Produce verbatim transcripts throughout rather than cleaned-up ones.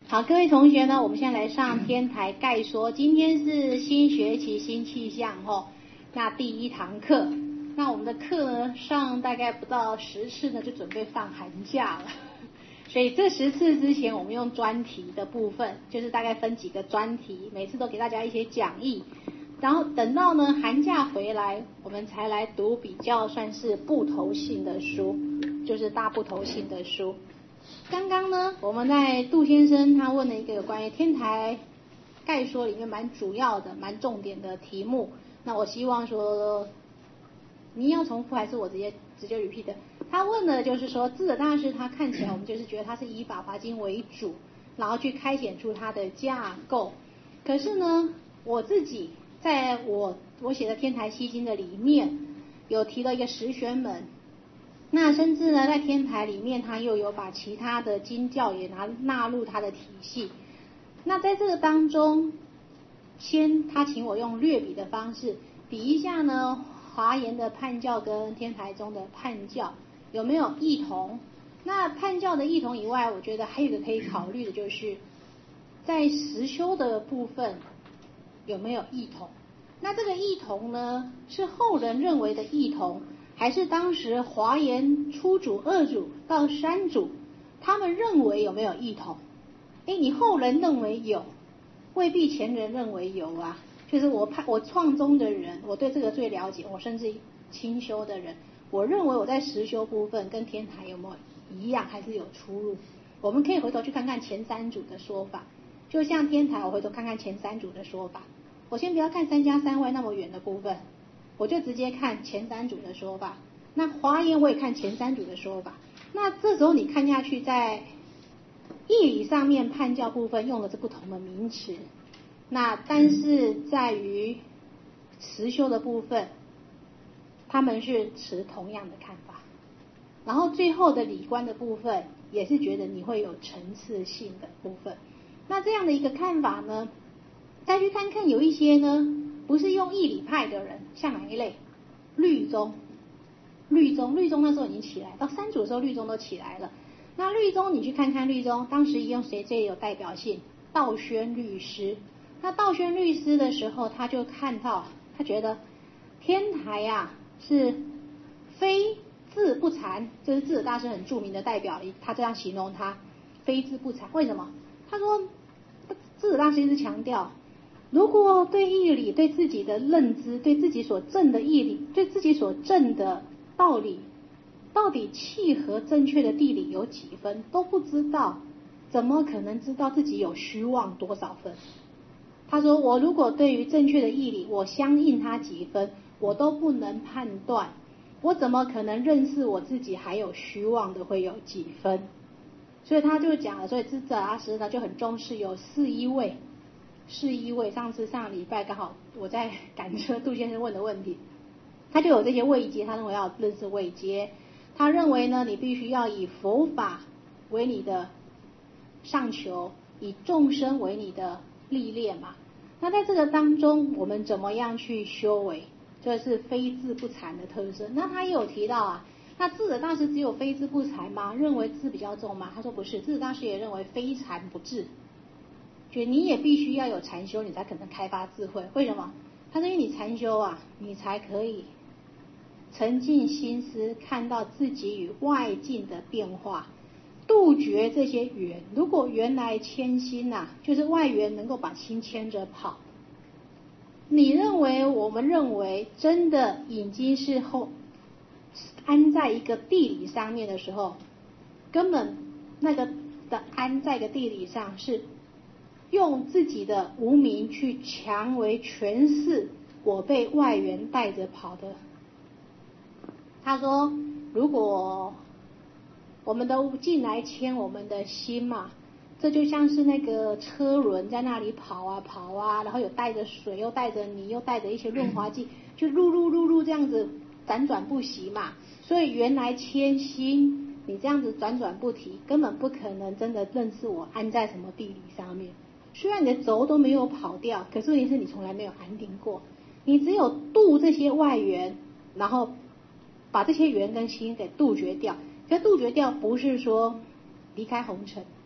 好，各位同学呢，我们现在来上天台概说，今天是新学期新气象哦，那第一堂课，那我们的课呢上大概不到十次呢，就准备放寒假了。所以这十次之前，我们用专题的部分，就是大概分几个专题，每次都给大家一些讲义，然后等到呢寒假回来，我们才来读比较算是部头性的书，就是大部头性的书。刚刚呢，我们在杜先生他问了一个有关于天台概说里面蛮主要的、蛮重点的题目。那我希望说，你要重复还是我直接直接 repeat 的？他问的就是说，智者大师他看起来我们就是觉得他是以《法华经》为主，然后去开显出它的架构。可是呢，我自己在我我写的《天台西经》的里面有提了一个十玄门。那甚至呢，在天台里面，他又有把其他的经教也拿纳入他的体系。那在这个当中，先他请我用略比的方式比一下呢，华严的判教跟天台宗的判教有没有异同？那判教的异同以外，我觉得还有一个可以考虑的就是，在实修的部分有没有异同？那这个异同呢，是后人认为的异同，还是当时华严初祖、二祖到三祖，他们认为有没有异同？哎，你后人认为有，未必前人认为有啊。就是我判我创宗的人，我对这个最了解，我甚至清修的人，我认为我在实修部分跟天台有没有一样，还是有出入？我们可以回头去看看前三祖的说法，就像天台，我回头看看前三祖的说法。我先不要看三加三位那么远的部分，我就直接看前三组的说法。那华严我也看前三组的说法。那这时候你看下去，在义理上面判教部分用的是不同的名词，那但是在于实修的部分，他们是持同样的看法。然后最后的理观的部分，也是觉得你会有层次性的部分。那这样的一个看法呢，再去看看有一些呢，不是用义理派的人，像哪一类？律宗，律宗，律宗那时候已经起来，到三祖的时候律宗都起来了。那律宗你去看看律宗，当时用谁最有代表性？道宣律师。那道宣律师的时候，他就看到，他觉得天台啊是非智不禅，这是智者大师很著名的代表，他这样形容他，非智不禅。为什么？他说智者大师一直强调，如果对义理、对自己的认知、对自己所证的义理、对自己所证的道理，到底契合正确的地理有几分都不知道，怎么可能知道自己有虚妄多少分？他说，我如果对于正确的义理，我相应他几分，我都不能判断，我怎么可能认识我自己还有虚妄的会有几分？所以他就讲了，所以智者大师呢就很重视有四一位。是一位，上次上礼拜刚好我在赶车，杜先生问的问题，他就有这些位阶，他认为要认识位阶，他认为呢，你必须要以佛法为你的上求，以众生为你的历练嘛。那在这个当中，我们怎么样去修为？这是非智不禅的特色。那他也有提到啊，那智者大师只有非智不禅吗？认为智比较重吗？他说不是，智者大师也认为非禅不智。觉得你也必须要有禅修，你才可能开发智慧。为什么？他说因为你禅修啊，你才可以沉浸心思，看到自己与外境的变化，杜绝这些缘。如果缘来牵心啊，就是外缘能够把心牵着跑。你认为我们认为真的已经是后安在一个地理上面的时候，根本那个的安在一个地理上是用自己的无明去强为诠释我被外缘带着跑的。他说，如果我们都进来牵我们的心嘛，这就像是那个车轮在那里跑啊跑啊，然后有带着水，又带着泥，又带着一些润滑剂，就噜噜噜噜这样子辗转不息嘛。所以原来牵心，你这样子转转不停，根本不可能真的认识我安在什么地理上面。虽然你的轴都没有跑掉，可是问题是你从来没有安定过。你只有度这些外缘，然后把这些缘跟心给杜绝掉。可杜绝掉不是说离开红尘，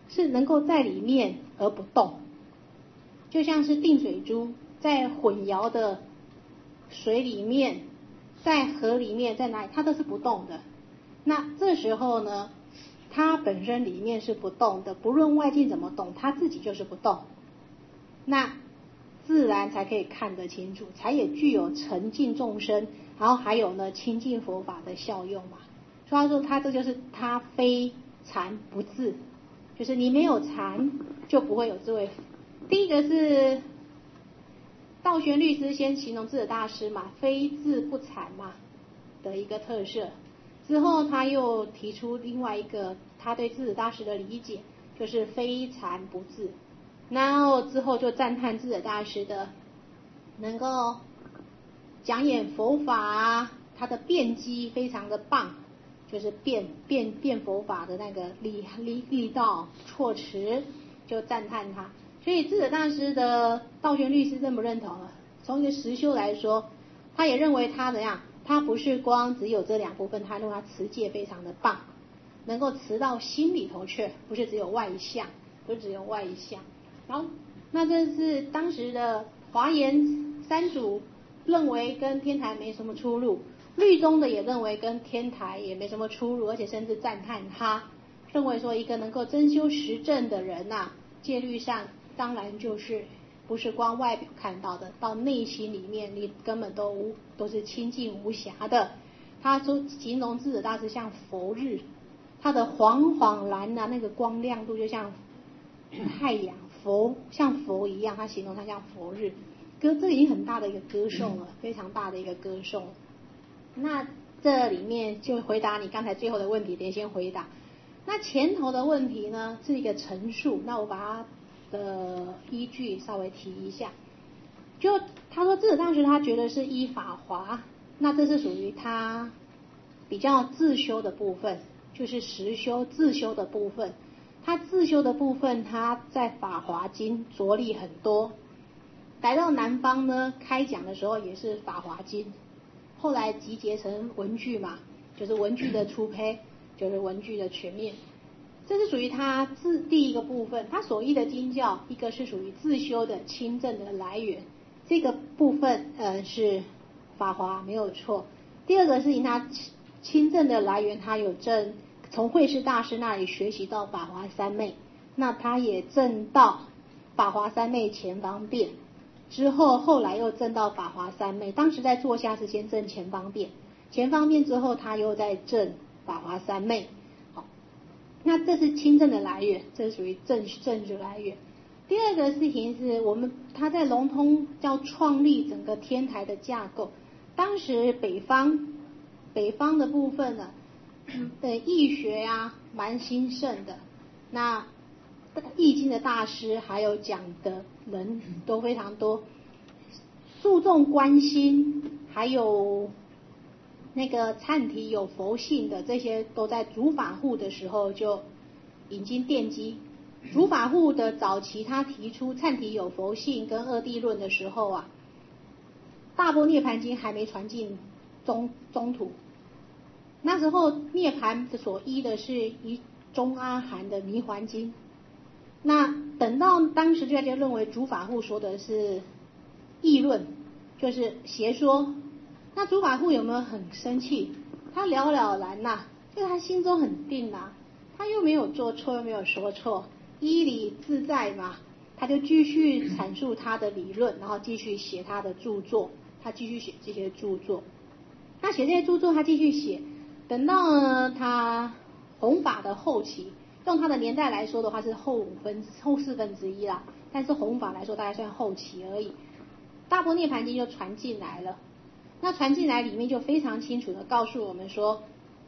是能够在里面而不动，就像是定水珠在混淆的水里面，在河里面，在哪里它都是不动的。那这时候呢，它本身里面是不动的，不论外境怎么动，它自己就是不动，那自然才可以看得清楚，才也具有沉浸众生，然后还有呢亲近佛法的效用嘛。所以他说他这就是他非禅不智，就是你没有禅就不会有智慧。第一个是道玄律师先形容智者大师嘛，非智不禅嘛的一个特色，之后他又提出另外一个他对智者大师的理解，就是非禅不智。然后之后就赞叹智者大师的能够讲演佛法啊，他的辩机非常的棒，就是辩辩辩佛法的那个力力力道措辞，就赞叹他。所以智者大师的道玄律师认不认同了？从一个实修来说，他也认为他怎样，他不是光只有这两部分，他认为他持戒非常的棒，能够持到心里头去，不是只有外相，不是只有外相。然后那这是当时的华严三祖认为跟天台没什么出入，律宗的也认为跟天台也没什么出入，而且甚至赞叹他，认为说一个能够真修实证的人呐、啊，戒律上当然就是不是光外表看到的，到内心里面你根本都无都是清净无瑕的。他说形容智者大师像佛日，他的晃晃然啊，那个光亮度就像太阳，佛像佛一样，他形容他像佛日。歌这已经很大的一个歌颂了，非常大的一个歌颂。那这里面就回答你刚才最后的问题，得先回答。那前头的问题呢是一个陈述，那我把它的依据稍微提一下。就他说智者大师他觉得是依法华，那这是属于他比较自修的部分，就是实修自修的部分。他自修的部分他在法华经着力很多，来到南方呢开讲的时候也是法华经，后来集结成文具嘛，就是文具的初胚，就是文具的全面。这是属于他自第一个部分，他所译的经教，一个是属于自修的亲证的来源，这个部分呃是法华没有错。第二个是以他亲证的来源，他有证从慧师大师那里学习到法华三昧，那他也证到法华三昧前方便，之后后来又证到法华三昧，当时在座下是先证前方便，前方便之后他又在证法华三昧。好，那这是亲证的来源，这是属于证证据来源。第二个事情是我们他在龙通叫创立整个天台的架构，当时北方北方的部分呢，的易学啊蛮兴盛的，那易经的大师还有讲的人都非常多，注重观心，还有那个忏题有佛性的，这些都在主法护的时候就引经奠基。主法护的早期他提出忏题有佛性跟二谛论的时候啊，大般涅盘经还没传进中中土，那时候涅盘所依的是一中阿含的弥环经，那等到当时大家认为主法护说的是议论，就是邪说，那主法护有没有很生气？他了了然呐、啊，就是他心中很定啊，他又没有做错，又没有说错，依理自在嘛，他就继续阐述他的理论，然后继续写他的著作，他继续写这些著作。他写这些著作，他继续写，等到呢他弘法的后期，用他的年代来说的话是后五分后四分之一啦，但是弘法来说大概算后期而已。大般涅盘经就传进来了，那传进来里面就非常清楚的告诉我们说，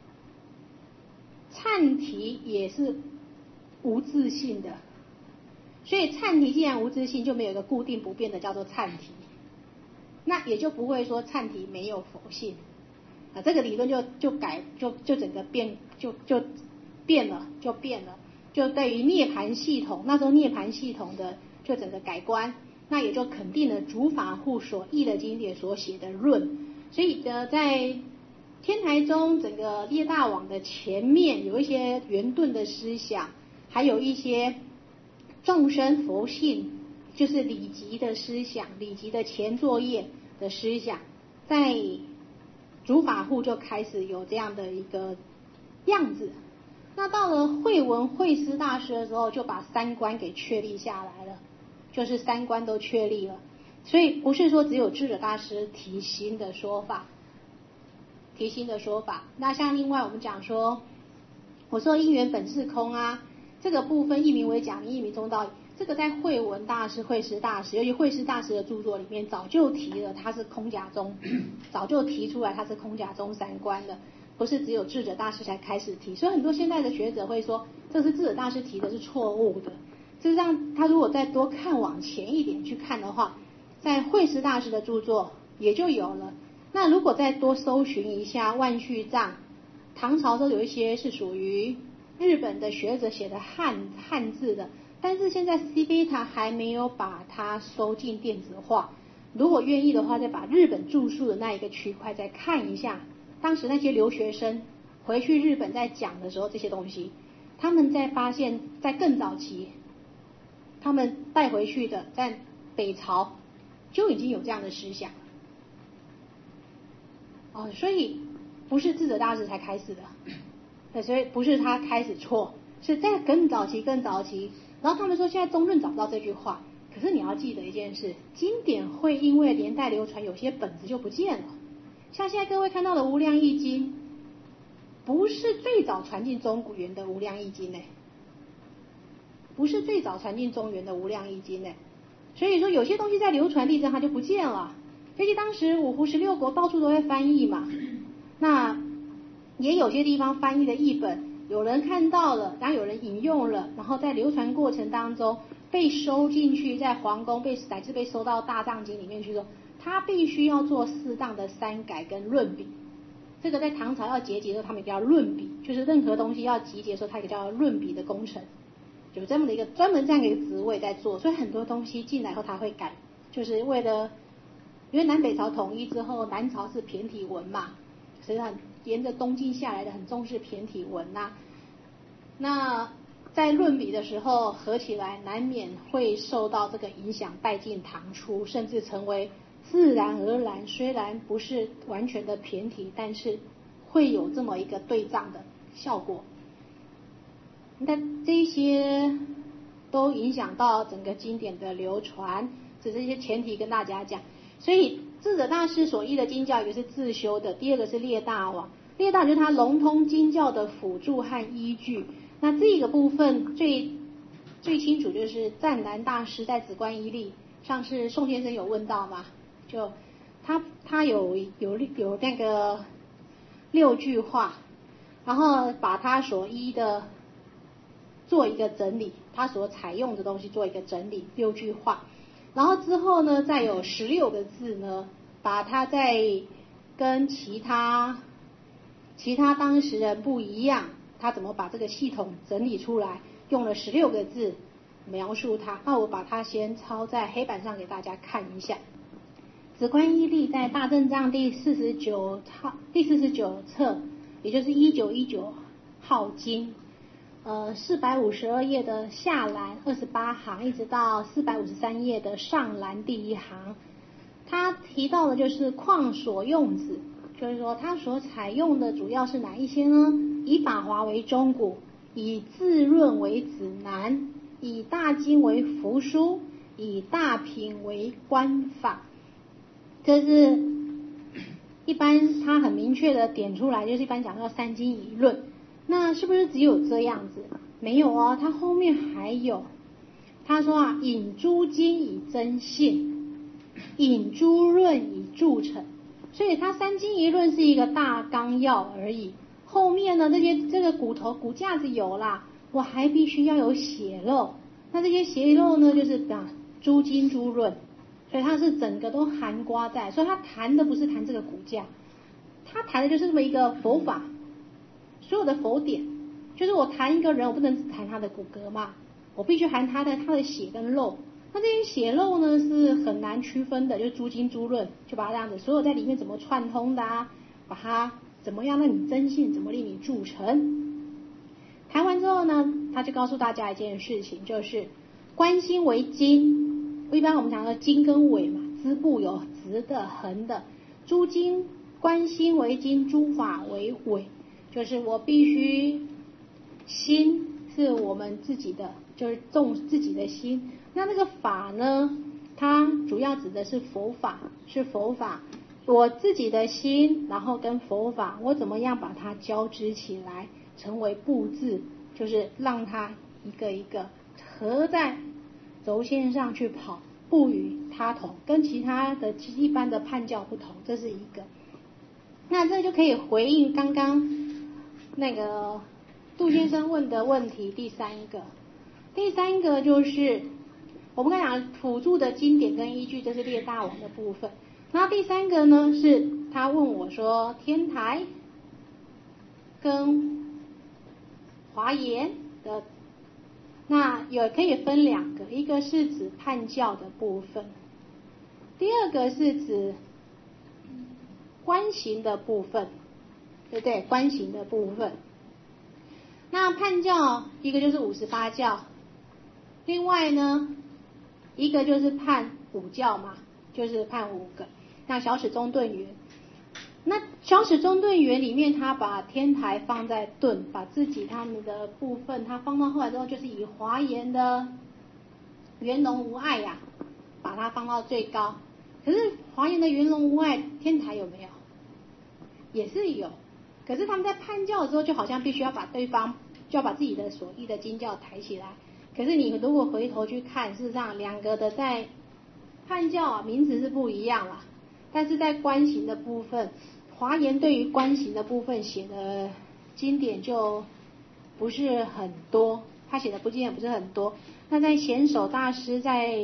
忏题也是无自性的，所以忏题既然无自性，就没有一个固定不变的叫做忏题，那也就不会说忏题没有佛性啊，这个理论就就改就就整个变就就变了就变了，就对于涅盘系统那时候涅盘系统的就整个改观，那也就肯定了主法护所译的经典所写的论。所以呢，在天台宗整个列大网的前面有一些圆顿的思想， 还有一些众生佛性，就是礼集的思想，礼集的前作业的思想，在主法护就开始有这样的一个样子。那到了慧文慧思大师的时候，就把三观给确立下来了，就是三观都确立了。所以不是说只有智者大师提新的说法，提新的说法。那像另外我们讲说，我说因缘本是空啊，这个部分一名为假名，一名中道，这个在慧文大师、慧思大师，尤其慧思大师的著作里面早就提了，他是空假中，早就提出来他是空假中三观的，不是只有智者大师才开始提。所以很多现在的学者会说，这是智者大师提的是错误的。事实上，他如果再多看往前一点去看的话，在慧思大师的著作也就有了。那如果再多搜寻一下万续藏，唐朝都有一些是属于日本的学者写的汉汉字的，但是现在 C B 它还没有把它收进电子化。如果愿意的话，再把日本著述的那一个区块再看一下，当时那些留学生回去日本在讲的时候，这些东西他们在发现在更早期他们带回去的，在北朝就已经有这样的思想哦，所以不是智者大师才开始的，所以不是他开始错，是在更早期更早期。然后他们说现在中论找不到这句话，可是你要记得一件事，经典会因为连带流传，有些本子就不见了。像现在各位看到的《无量易经》，不是最早传进中原的《无量易经》呢，不是最早传进中原的《无量易经》呢。所以说有些东西在流传历程它就不见了，尤其当时五胡十六国到处都在翻译嘛，那也有些地方翻译的译本，有人看到了，然后有人引用了，然后在流传过程当中被收进去，在皇宫被乃至被收到大藏经里面去说，他必须要做适当的删改跟论笔。这个在唐朝要结集的时候，他们一定要论笔，就是任何东西要集结的时候，它也叫论笔的工程。有这么的一个专门这样的一个职位在做，所以很多东西进来后他会改，就是为了，因为南北朝统一之后，南朝是骈体文嘛，实际上沿着东晋下来的很重视骈体文呐、啊。那在论笔的时候合起来，难免会受到这个影响，带进唐初，甚至成为自然而然，虽然不是完全的骈体，但是会有这么一个对仗的效果。那这些都影响到整个经典的流传，只是一些前提跟大家讲。所以智者大师所译的经教，一个是自修的，第二个是列大王。列大就是他融通经教的辅助和依据。那这个部分最最清楚就是湛南大师在止观一例，上次宋先生有问到嘛，就他他有有有那个六句话，然后把他所依的做一个整理，他所采用的东西做一个整理，六句话，然后之后呢再有十六个字呢，把它再跟其他其他当事人不一样，他怎么把这个系统整理出来，用了十六个字描述它。那我把它先抄在黑板上给大家看一下。止观一例在大正藏第四十九号第四十九册，也就是一九一九号经，呃，四百五十二页的下栏二十八行，一直到四百五十三页的上栏第一行，他提到的就是况所用子，就是说他所采用的主要是哪一些呢？以法华为中古，以自论为指南，以大经为符书，以大品为观法。这是一般他很明确的点出来，就是一般讲到三经一论。那是不是只有这样子？没有哦，他后面还有，他说啊，引诸经以增信，引诸论以著成。所以他三经一论是一个大纲要而已，后面呢这些这个骨头骨架子有啦，我还必须要有血肉。那这些血肉呢，就是啊诸经诸论，所以它是整个都含括在，所以他谈的不是谈这个骨架，他谈的就是这么一个佛法。所有的佛典，就是我谈一个人，我不能只谈他的骨骼嘛，我必须含他的他的血跟肉。那这些血肉呢是很难区分的，就是诸经诸论，就把它这样子，所有在里面怎么串通的啊，把它怎么样让你真信，怎么令你铸成。 谈完之后呢，他就告诉大家一件事情，就是关心为经。一般我们讲的经跟纬嘛，支部有直的、横的。诸经关心为经，诸法为纬，就是我必须心是我们自己的，就是重自己的心。那那个法呢，它主要指的是佛法，是佛法。我自己的心，然后跟佛法，我怎么样把它交织起来，成为布置，就是让它一个一个合在轴线上去跑，不与他同，跟其他的一般的判教不同，这是一个。那这就可以回应刚刚那个杜先生问的问题。第三个，第三个就是我们刚才讲辅助的经典跟依据，这是列大王的部分。然后第三个呢，是他问我说天台跟华严的，那也可以分两个，一个是指判教的部分，第二个是指观行的部分，对不对？观行的部分。那判教一个就是五十八教，另外呢一个就是判五教嘛，就是判五个。那小始中顿圆，那小始中顿圆里面，他把天台放在顿，把自己他们的部分，他放到后来之后，就是以华严的圆融无碍呀、啊，把它放到最高。可是华严的圆融无碍，天台有没有？也是有。可是他们在判教的时候，就好像必须要把对方，就要把自己的所依的经教抬起来。可是你如果回头去看，事实上两个的在判教啊，名词是不一样啦。但是在观行的部分，华严对于观行的部分写的经典就不是很多，他写的不经典不是很多。那在显首大师在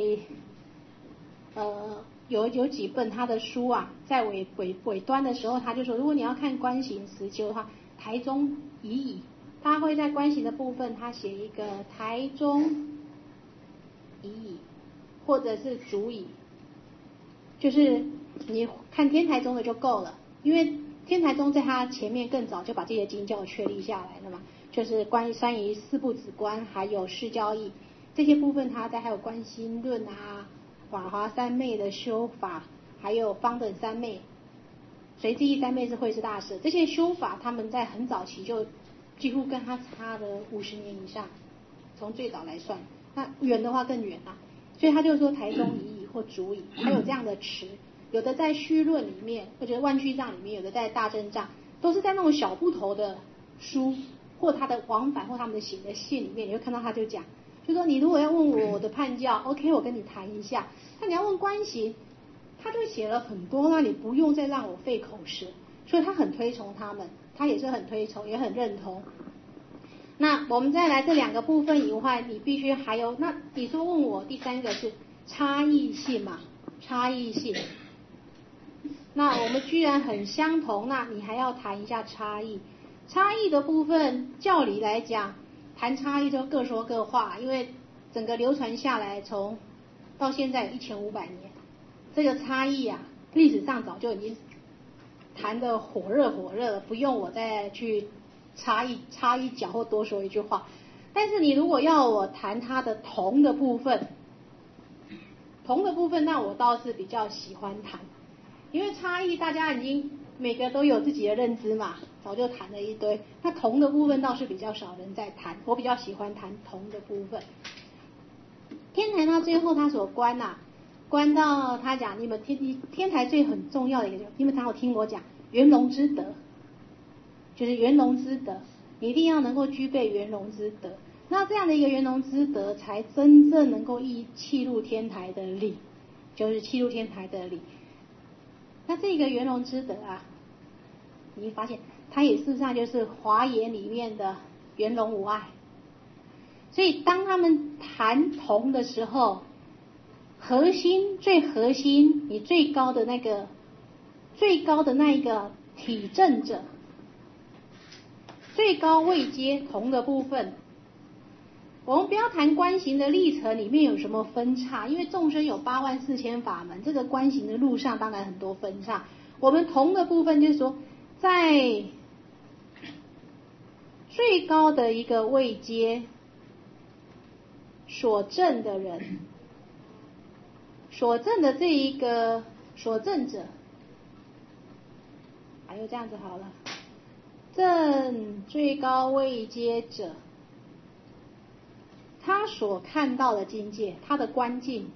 呃有有几本他的书啊，在尾尾尾端的时候，他就说，如果你要看观行实修的话，台中已矣，他会在观行的部分，他写一个台中已矣，或者是足矣，就是你看天台宗的就够了，因为天台宗在他前面更早就把这些经教确立下来了嘛，就是关于关于四部止观，还有释教义这些部分，他在还有观心论啊、法华三昧的修法，还有方等三昧、随智义三昧是慧师大师，这些修法他们在很早期就几乎跟他差了五十年以上，从最早来算，那远的话更远啊，所以他就说台中已矣或足矣，还有这样的词。有的在虚论里面，或者万句藏里面，有的在大正藏，都是在那种小部头的书或他的往返或他们的写的信里面，你会看到他就讲，就说你如果要问我的判教 ，OK， 我跟你谈一下。那你要问观行，他就写了很多，那你不用再让我费口舌，所以他很推崇他们，他也是很推崇，也很认同。那我们再来这两个部分以外，你必须还有，那你说问我第三个是差异性嘛？差异性。那我们居然很相同，那你还要谈一下差异。差异的部分，教理来讲，谈差异就各说各话，因为整个流传下来，从到现在一千五百年，这个差异啊，历史上早就已经谈得火热火热了，不用我再去差异差异讲或多说一句话。但是你如果要我谈它的同的部分，同的部分，那我倒是比较喜欢谈。因为差异大家已经每个都有自己的认知嘛，早就谈了一堆。那同的部分倒是比较少人在谈，我比较喜欢谈同的部分。天台到最后他所观啊，观到他讲你们天天台最很重要的一个，你们常有听我讲圆融之德，就是圆融之德，你一定要能够具备圆融之德。那这样的一个圆融之德，才真正能够一契入天台的理，就是契入天台的理。那这个圆融之德啊，你会发现它也事实上就是华严里面的圆融无碍。所以当他们谈同的时候，核心最核心，你最高的那个最高的那一个体证者，最高位阶同的部分，我们不要谈观行的历程里面有什么分叉，因为众生有八万四千法门，这个观行的路上当然很多分叉。我们同的部分就是说，在最高的一个位阶所证的人，所证的这一个所证者，还有这样子好了，证最高位阶者，他所看到的境界，他的观境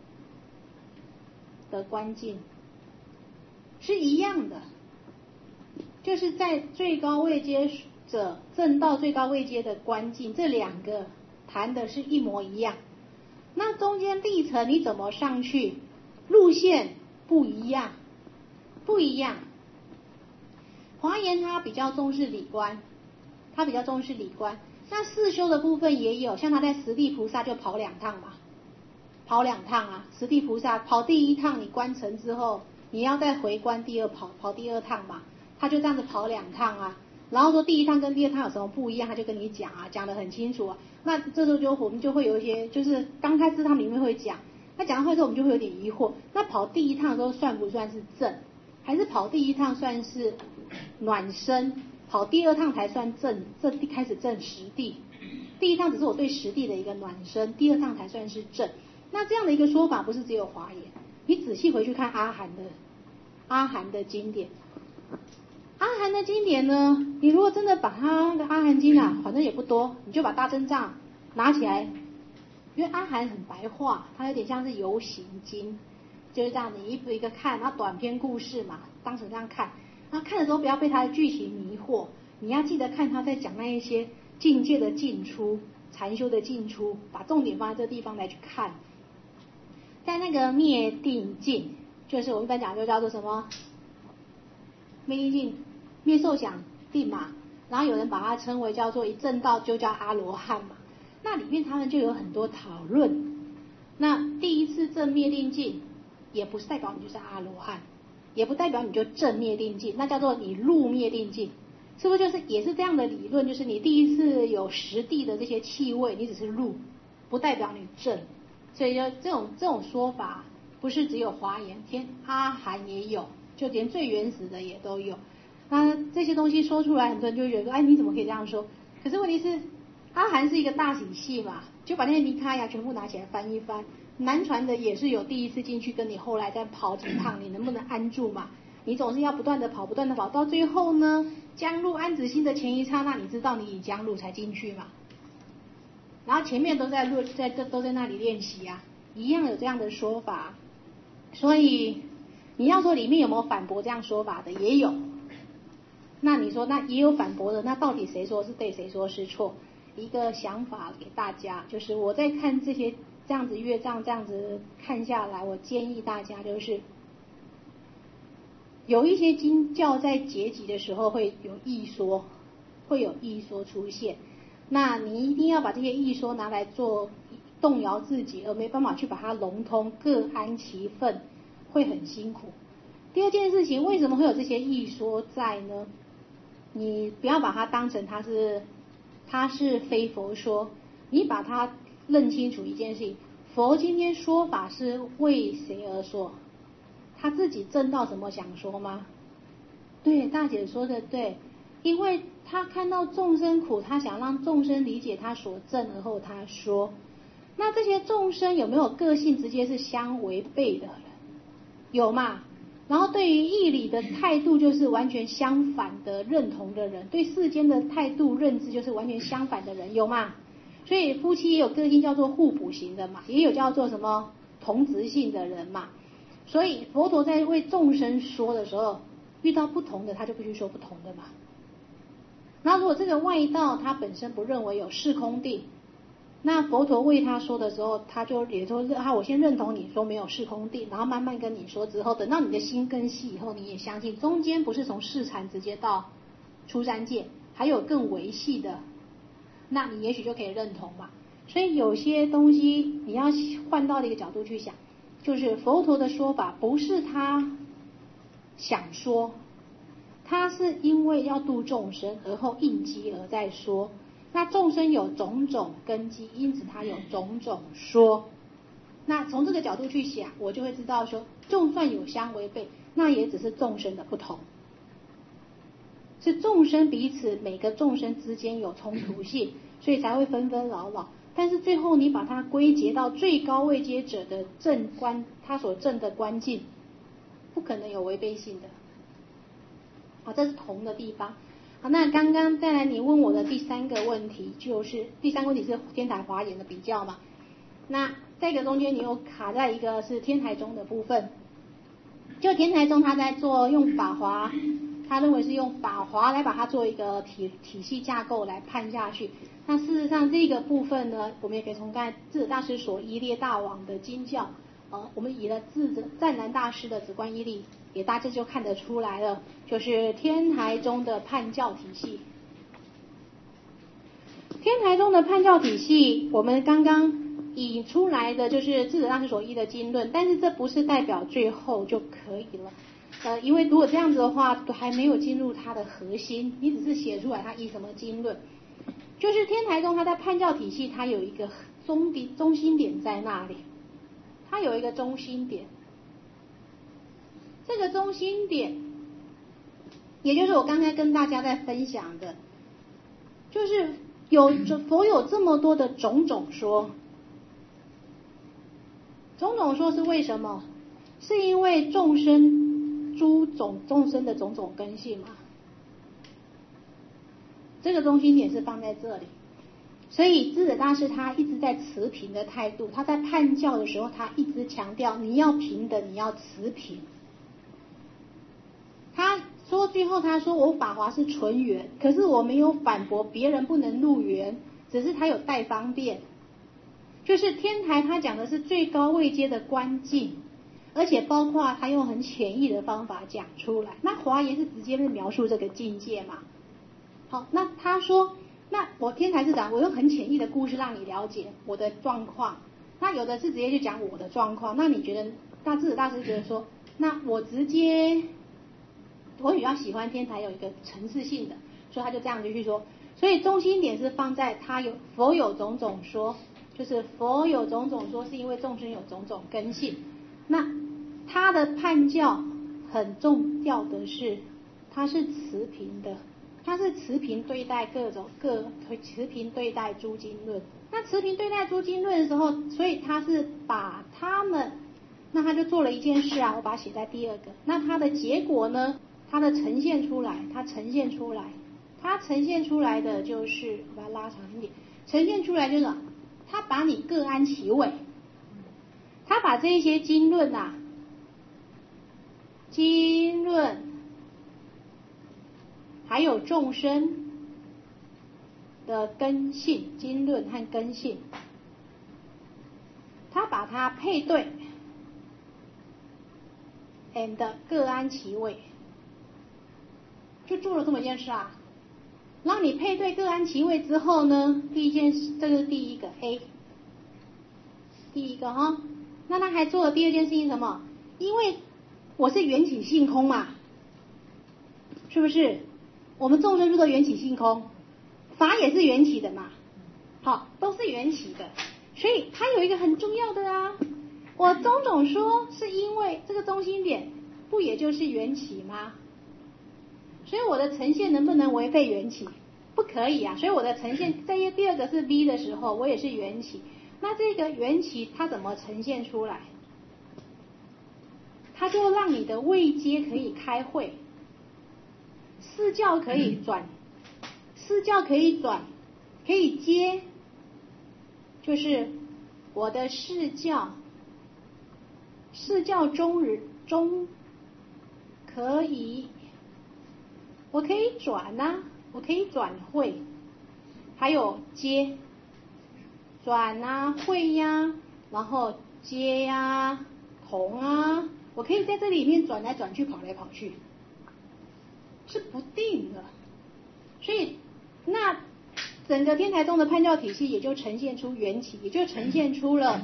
的观境是一样的，就是在最高位阶者证到最高位阶的观境，这两个谈的是一模一样。那中间历程你怎么上去，路线不一样，不一样。华严他比较重视理观，他比较重视理观。那四修的部分也有，像他在十地菩萨就跑两趟嘛，跑两趟啊。十地菩萨跑第一趟你观成之后，你要再回观第二跑跑第二趟嘛，他就这样子跑两趟啊。然后说第一趟跟第二趟有什么不一样，他就跟你讲啊，讲得很清楚啊。那这时候就我们就会有一些，就是刚开始他们里面会讲，那讲到会之后我们就会有点疑惑，那跑第一趟的时候算不算是正，还是跑第一趟算是暖身，跑第二趟才算正，正开始正实地。第一趟只是我对实地的一个暖身，第二趟才算是正。那这样的一个说法不是只有华严，你仔细回去看阿含的阿含的经典。阿含的经典呢，你如果真的把它的阿含经啊，反正也不多，你就把大正藏拿起来，因为阿含很白话，它有点像是游行经，就是这样，你一步一个看，然后短篇故事嘛，当成这样看。然后看的时候不要被它的剧情迷惑，你要记得看他在讲那一些境界的进出、禅修的进出，把重点放在这个地方来去看。在那个灭定境，就是我们一般讲就叫做什么？灭定境。灭受想定嘛，然后有人把它称为叫做一证道就叫阿罗汉嘛，那里面他们就有很多讨论。那第一次证灭定境，也不是代表你就是阿罗汉，也不代表你就证灭定境，那叫做你入灭定境，是不是就是也是这样的理论？就是你第一次有实地的这些气味，你只是入，不代表你证。所以就这种这种说法，不是只有华严，天阿含也有，就连最原始的也都有。那这些东西说出来，很多人就会觉得，哎，你怎么可以这样说？可是问题是，阿含是一个大体系嘛，就把那些尼卡呀全部拿起来翻一翻。南传的也是有第一次进去，跟你后来再跑几趟，你能不能安住嘛？你总是要不断的跑，不断的跑，到最后呢，将入安止心的前一刹那，你知道你已将入才进去嘛？然后前面都在录，在这都在那里练习啊，一样有这样的说法。所以你要说里面有没有反驳这样说法的，也有。那你说那也有反驳的，那到底谁说是对，谁说是错？一个想法给大家，就是我在看这些这样子乐章这样子看下来，我建议大家就是有一些经教在结集的时候会有异说，会有异说出现，那你一定要把这些异说拿来做动摇自己，而没办法去把它融通，各安其分，会很辛苦。第二件事情，为什么会有这些异说在呢？你不要把它当成它是它是非佛说，你把它认清楚一件事情，佛今天说法是为谁而说？他自己证到什么想说吗？对，大姐说的对，因为他看到众生苦，他想让众生理解他所证，而后他说。那这些众生有没有个性直接是相违背的人？有嘛？然后对于义理的态度就是完全相反的认同的人，对世间的态度认知就是完全相反的人，有嘛？所以夫妻也有个性叫做互补型的嘛，也有叫做什么同质性的人嘛。所以佛陀在为众生说的时候，遇到不同的他就必须说不同的嘛。那如果这个外道他本身不认为有事空定，那佛陀为他说的时候，他就也说啊，我先认同你说没有事空定，然后慢慢跟你说之后，等到你的心更细以后，你也相信中间不是从市禅直接到出三界，还有更维系的，那你也许就可以认同嘛。所以有些东西你要换到一个角度去想，就是佛陀的说法不是他想说，他是因为要度众生而后应机而在说。那众生有种种根基，因此他有种种说。那从这个角度去想，我就会知道说，就算有相违背，那也只是众生的不同。 是众生彼此每个众生之间有冲突性，所以才会纷纷扰扰。但是最后你把它归结到最高位阶者的正观，他所正的观境，不可能有违背性的。好，这是同的地方。好，那刚刚再来你问我的第三个问题，就是第三个问题是天台华严的比较嘛？那这个中间你又卡在一个是天台宗的部分，就天台宗他在做用法华，他认为是用法华来把它做一个体体系架构来判下去。那事实上这个部分呢，我们也可以从刚才智者大师所依列大王的经教，呃，我们以了智者湛南大师的止观依例，也大致就看得出来了，就是天台宗的判教体系。天台宗的判教体系，我们刚刚引出来的就是智者大师所依的经论，但是这不是代表最后就可以了。呃，因为如果这样子的话，都还没有进入它的核心，你只是写出来它依什么经论。就是天台宗它在判教体系，它有一个中点中心点在那里，它有一个中心点。这个中心点，也就是我刚才跟大家在分享的，就是有佛有这么多的种种说，种种说是为什么？是因为众生诸种众生的种种根性嘛。这个中心点是放在这里，所以智者大师他一直在持平的态度，他在判教的时候，他一直强调你要平等，你要持平。他说最后他说我法华是纯圆，可是我没有反驳别人不能入圆，只是他有带方便。就是天台他讲的是最高位阶的观境，而且包括他用很浅易的方法讲出来。那华严是直接描述这个境界嘛。好，那他说，那我天台是讲，我用很浅易的故事让你了解我的状况。那有的是直接就讲我的状况，那你觉得，那智者大师觉得说，那我直接，我比较喜欢天台有一个层次性的，所以他就这样继续说。所以中心点是放在他有佛有种种说，就是佛有种种说，是因为众生有种种根性。那他的判教很重要的是，他是持平的。他是持平对待各种各持平对待诸经论。那持平对待诸经论的时候，所以他是把他们，那他就做了一件事啊，我把它写在第二个。那他的结果呢，他的呈现出来，他呈现出来，他呈现出来的就是，我把它拉长一点，呈现出来就是他把你各安其位，他把这一些经论啊，经论。还有众生的根性，经论和根性，他把它配对 and 各安其位，就做了这么一件事啊。让你配对各安其位之后呢，第一件事，这个是第一个 A， 第一个哈，那他还做了第二件事情什么？因为我是缘起性空嘛，是不是？我们众生入的缘起性空，法也是缘起的嘛，好，都是缘起的，所以它有一个很重要的啊，我种种说是因为这个中心点不也就是缘起吗？所以我的呈现能不能违背缘起？不可以啊，所以我的呈现在第二个是 V 的时候，我也是缘起，那这个缘起它怎么呈现出来？它就让你的位阶可以开会。视教可以转，视教可以转，可以接，就是我的视教，视教中日中可以，我可以转呐、啊，我可以转会，还有接，转啊会呀、啊，然后接呀、啊、同啊，我可以在这里面转来转去，跑来跑去。是不定的，所以那整个天台宗的判教体系也就呈现出缘起，也就呈现出了，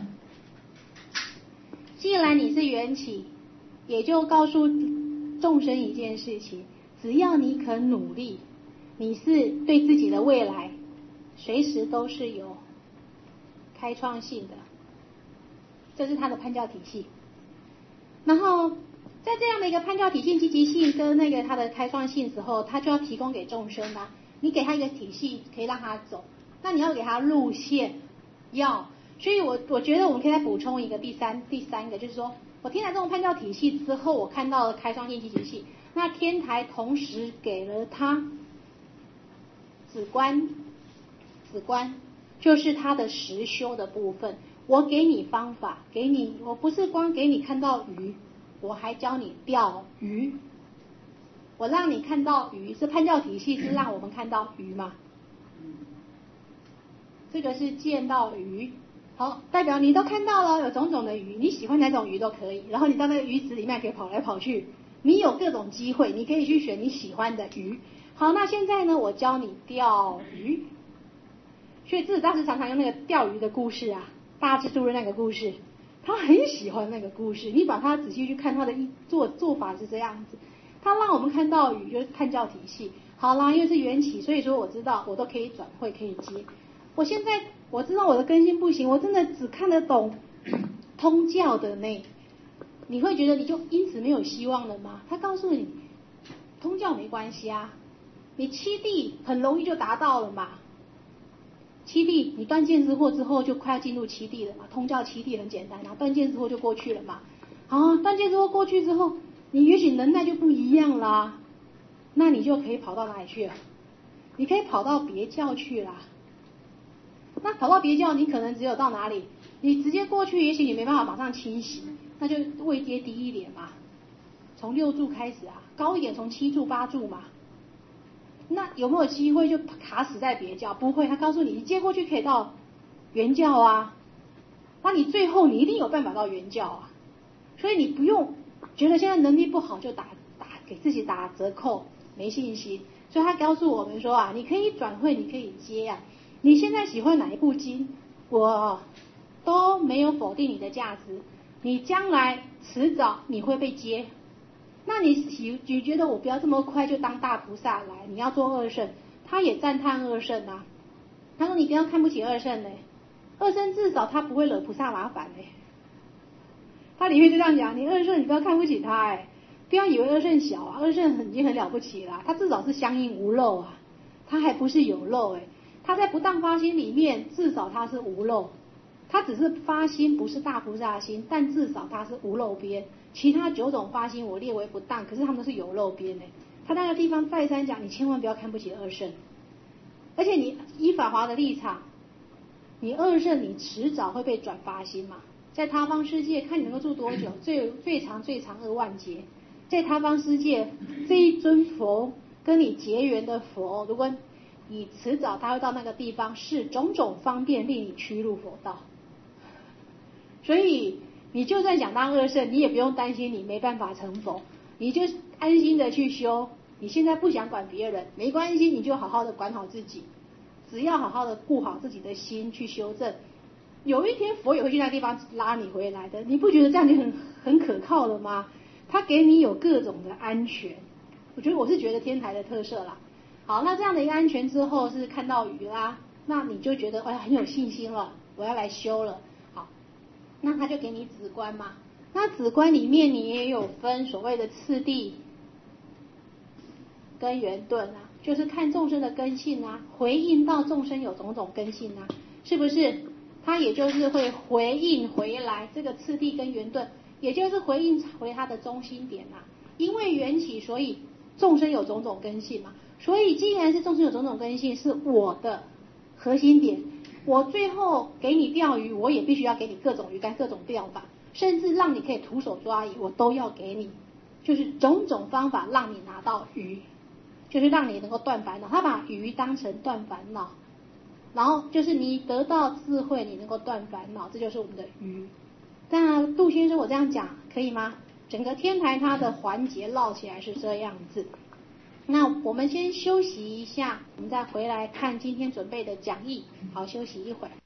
既然你是缘起，也就告诉众生一件事情：只要你肯努力，你是对自己的未来，随时都是有开创性的。这是他的判教体系。然后在这样的一个判教体系积极性跟那个它的开创性时候，它就要提供给众生啦、啊。你给他一个体系可以让他走，那你要给他路线，要。所以我我觉得我们可以再补充一个第三第三个，就是说我天台这种判教体系之后，我看到了开创性积极性，那天台同时给了他止观，止观就是他的实修的部分。我给你方法，给你，我不是光给你看到鱼，我还教你钓鱼。我让你看到鱼，是判教体系是让我们看到鱼嘛？这个是见到鱼，好，代表你都看到了有种种的鱼，你喜欢哪种鱼都可以，然后你到那个鱼池里面可以跑来跑去，你有各种机会，你可以去选你喜欢的鱼。好，那现在呢，我教你钓鱼。所以智者大师常常用那个钓鱼的故事啊，大智度论那个故事，他很喜欢那个故事。你把它仔细去看，他的一做做法是这样子，他让我们看到鱼就是判教体系。好啦，因为是缘起，所以说我知道我都可以转会可以接。我现在我知道我的根性不行，我真的只看得懂通教的呢。你会觉得你就因此没有希望了吗？他告诉你，通教没关系啊，你七地很容易就达到了嘛。七地你断见之后之后就快要进入七地了嘛，通教七地很简单啊，断见之后就过去了嘛。好，断见之后过去之后，你也许能耐就不一样啦，那你就可以跑到哪里去了？你可以跑到别教去啦。那跑到别教，你可能只有到哪里？你直接过去，也许你没办法马上清洗，那就位阶低一点嘛，从六柱开始啊，高一点从七柱八柱嘛。那有没有机会就卡死在别教？不会，他告诉你，你接过去可以到原教啊。那你最后你一定有办法到原教啊，所以你不用觉得现在能力不好就打打给自己打折扣，没信心。所以他告诉我们说啊，你可以转会，你可以接啊。你现在喜欢哪一部经，我都没有否定你的价值。你将来迟早你会被接。那你喜你觉得我不要这么快就当大菩萨来，你要做二圣，他也赞叹二圣啊。他说你不要看不起二圣呢，二圣至少他不会惹菩萨麻烦呢。他里面就这样讲，你二圣你不要看不起他哎，不要以为二圣小啊，二圣已经很了不起了，他至少是相应无漏啊，他还不是有漏哎，他在不当发心里面至少他是无漏。他只是发心不是大菩萨心，但至少他是无漏边。其他九种发心我列为不当，可是他们是有漏边的。他那个地方再三讲，你千万不要看不起二圣，而且你依法华的立场，你二圣你迟早会被转发心嘛，在他方世界看你能够住多久，最最长最长二万劫，在他方世界这一尊佛跟你结缘的佛，如果你迟早他会到那个地方，是种种方便令你趋入佛道。所以你就算想当二圣，你也不用担心你没办法成佛，你就安心的去修。你现在不想管别人没关系，你就好好的管好自己，只要好好的顾好自己的心去修正，有一天佛也会去那地方拉你回来的。你不觉得这样就很很可靠了吗？他给你有各种的安全，我觉得我是觉得天台的特色啦。好，那这样的一个安全之后是看到鱼啦，那你就觉得哎很有信心了，我要来修了。好，那他就给你止观嘛。那止观里面你也有分所谓的次第跟圆顿啊，就是看众生的根性啊，回应到众生有种种根性啊，是不是？他也就是会回应回来这个次第跟圆顿，也就是回应回他的中心点啊。因为缘起，所以众生有种种根性嘛。所以既然是众生有种种根性，是我的核心点，我最后给你钓鱼，我也必须要给你各种鱼竿、各种钓法，甚至让你可以徒手抓鱼，我都要给你，就是种种方法让你拿到鱼，就是让你能够断烦恼。他把鱼当成断烦恼，然后就是你得到智慧，你能够断烦恼，这就是我们的鱼。那杜先生我这样讲可以吗？整个天台它的环节绕起来是这样子。那我们先休息一下，我们再回来看今天准备的讲义。好，休息一会儿。